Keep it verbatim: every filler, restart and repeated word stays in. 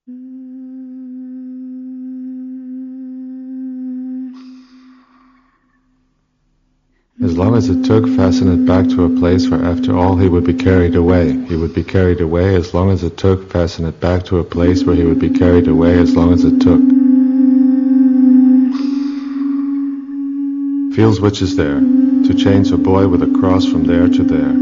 As long as it took, fasten it back to a place where after all he would be carried away. He would be carried away as long as it took, fasten it back to a place where he would be carried away as long as it took. Feels which is there, to change a boy with a cross from there to there.